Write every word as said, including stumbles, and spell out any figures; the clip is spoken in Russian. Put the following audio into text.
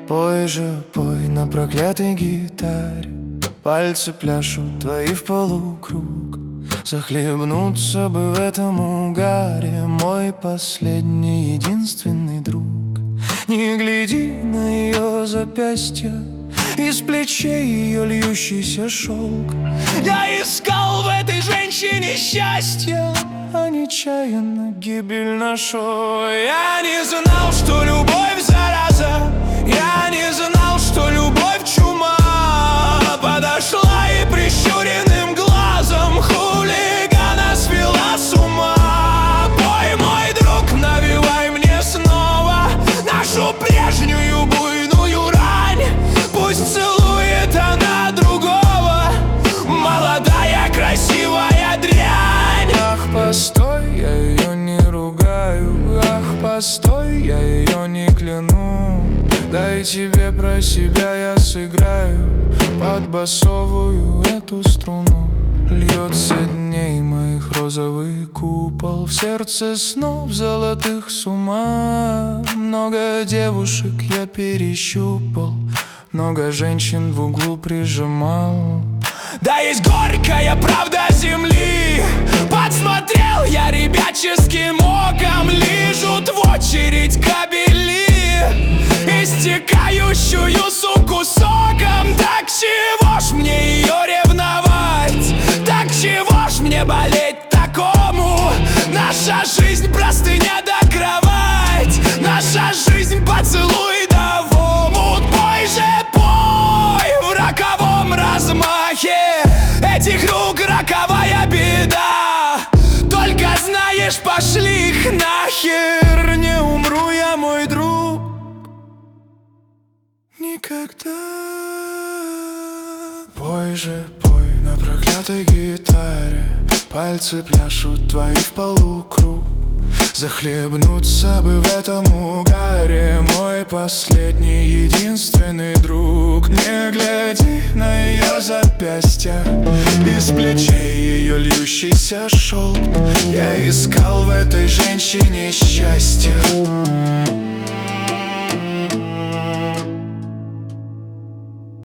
Пой же, пой на проклятой гитаре, пальцы пляшут твои в полукруг. Захлебнуться бы в этом угаре, мой последний единственный друг. Не гляди на ее запястье, из плечей ее льющийся шелк. Я искал в этой женщине счастье, а нечаянно гибель нашел. Я не знал, что любовь зараза, я не знал, что любовь чума. Подошла и прищуренным глазом хулигана свела с ума. Пой, мой друг, навевай мне снова нашу прежнюю буйную рань. Пусть целует она другого, молодая красивая дрянь. Ах, постой, я ее не ругаю, ах, постой, я ее не кляну. Дай тебе про себя я сыграю под басовую эту струну. Льется дней моих розовый купол, в сердце снов золотых с ума. Много девушек я перещупал, много женщин в углу прижимал. Да есть горькая правда земли, подсмотрел я ребяческим оком. Лижут в очередь кабели, истекающую суку соком. Так чего ж мне ее ревновать, так чего ж мне болеть такому? Наша жизнь простыня да кровать, наша жизнь поцелуй да в омут. Пой же, пой в роковом размахе этих рук роковая беда. Только знаешь, пошли их нахер, не умру я, мой друг, никогда. Пой же, пой на проклятой гитаре, пальцы пляшут твои в полукруг. Захлебнуться бы в этом угаре, мой последний единственный друг. Не гляди на ее запястья, из плечей ее льющийся шелк. Я искал в этой женщине счастье,